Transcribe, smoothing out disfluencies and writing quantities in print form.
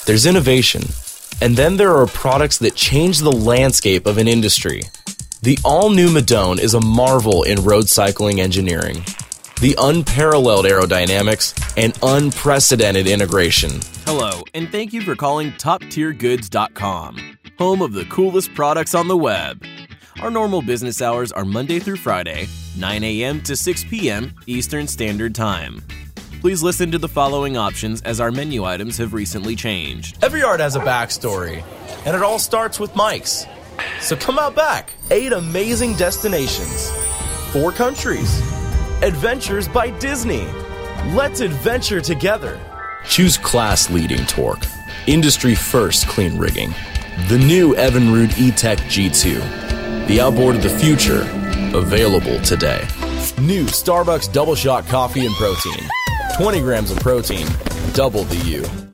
There's innovation. And then there are products that change the landscape of an industry. The all-new Madone is a marvel in road cycling engineering. The unparalleled aerodynamics and unprecedented integration. Hello, and thank you for calling TopTierGoods.com, home of the coolest products on the web. Our normal business hours are Monday through Friday, 9 a.m. to 6 p.m. Eastern Standard Time. Please listen to the following options as our menu items have recently changed. Every art has a backstory, and it all starts with Mike's. So come out back. 8 amazing destinations. 4 countries. Adventures by Disney. Let's adventure together. Choose class-leading torque. Industry-first clean rigging. The new Evinrude E-Tech G2. The outboard of the future. Available today. New Starbucks Double Shot Coffee and Protein. 20 grams of protein. Double the U.